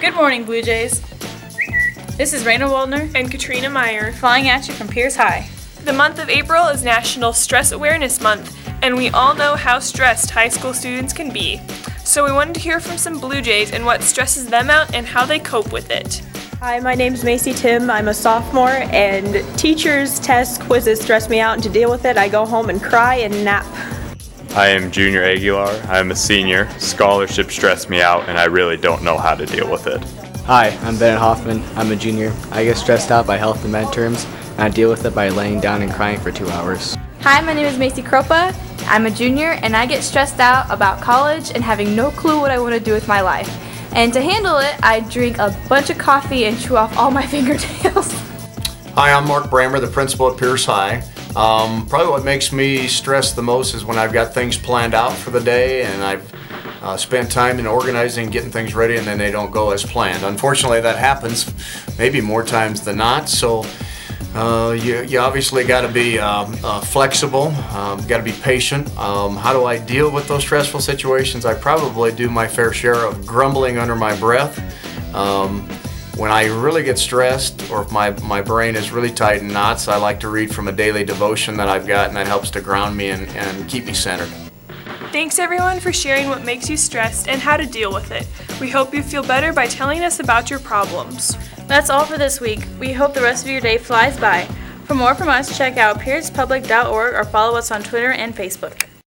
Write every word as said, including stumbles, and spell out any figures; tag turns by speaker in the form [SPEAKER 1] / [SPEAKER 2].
[SPEAKER 1] Good morning, Blue Jays. This is Raina Waldner
[SPEAKER 2] and Katrina Meyer,
[SPEAKER 1] flying at you from Pierce High.
[SPEAKER 2] The month of April is National Stress Awareness Month, and we all know how stressed high school students can be. So we wanted to hear from some Blue Jays and what stresses them out and how they cope with it.
[SPEAKER 3] Hi, my name's Macy Tim. I'm a sophomore, and teachers' tests, quizzes stress me out, and to deal with it, I go home and cry and nap.
[SPEAKER 4] I am Junior Aguilar. I am a senior. Scholarships stress me out, and I really don't know how to deal with it.
[SPEAKER 5] Hi, I'm Bennett Hoffman. I'm a junior. I get stressed out by health and midterms, and I deal with it by laying down and crying for two hours.
[SPEAKER 6] Hi, my name is Macy Kropa. I'm a junior, and I get stressed out about college and having no clue what I want to do with my life. And to handle it, I drink a bunch of coffee and chew off all my fingernails.
[SPEAKER 7] Hi, I'm Mark Brammer, the principal at Pierce High. Um, probably what makes me stress the most is when I've got things planned out for the day and I've uh, spent time in organizing, getting things ready, and then they don't go as planned. Unfortunately, that happens maybe more times than not, so uh, you, you obviously got to be um, uh, flexible, um, got to be patient. Um, how do I deal with those stressful situations? I probably do my fair share of grumbling under my breath. Um, When I really get stressed or if my, my brain is really tight in knots, I like to read from a daily devotion that I've got, and that helps to ground me and, and keep me centered.
[SPEAKER 2] Thanks everyone for sharing what makes you stressed and how to deal with it. We hope you feel better by telling us about your problems.
[SPEAKER 1] That's all for this week. We hope the rest of your day flies by. For more from us, check out pierce public dot org or follow us on Twitter and Facebook.